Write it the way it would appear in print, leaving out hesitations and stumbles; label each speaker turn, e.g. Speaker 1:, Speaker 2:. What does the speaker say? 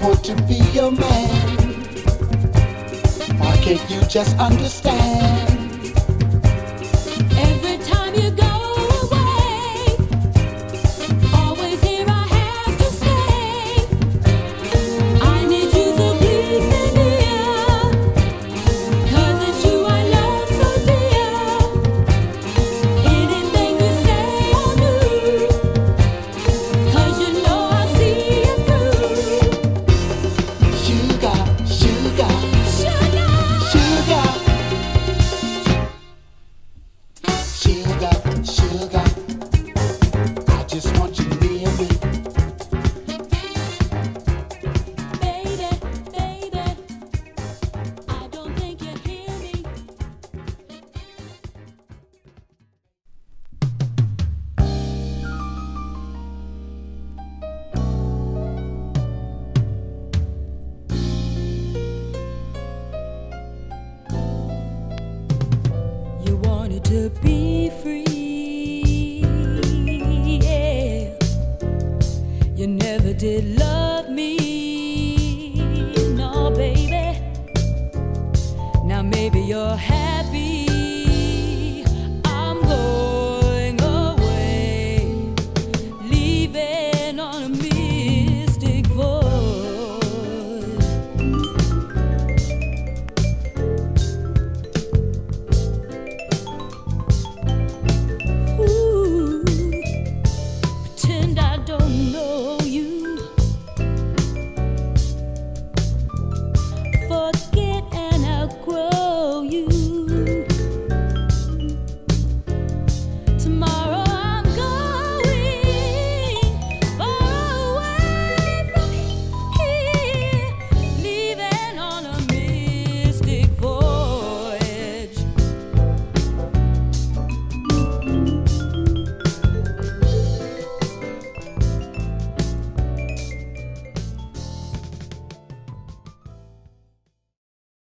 Speaker 1: for to be your man. Why can't you just understand?
Speaker 2: Every time you go away, always here I have to stay. I need you so please stay near, 'cause it's you I love so dear. Anything you say I'll do, 'cause you know I'll see it through.
Speaker 1: Sugar, sugar,
Speaker 2: Sugar,
Speaker 1: sugar, sugar, sugar. I just want you near me.
Speaker 2: baby, baby, I don't think you hear me. You wanted to be free, yeah. You never did love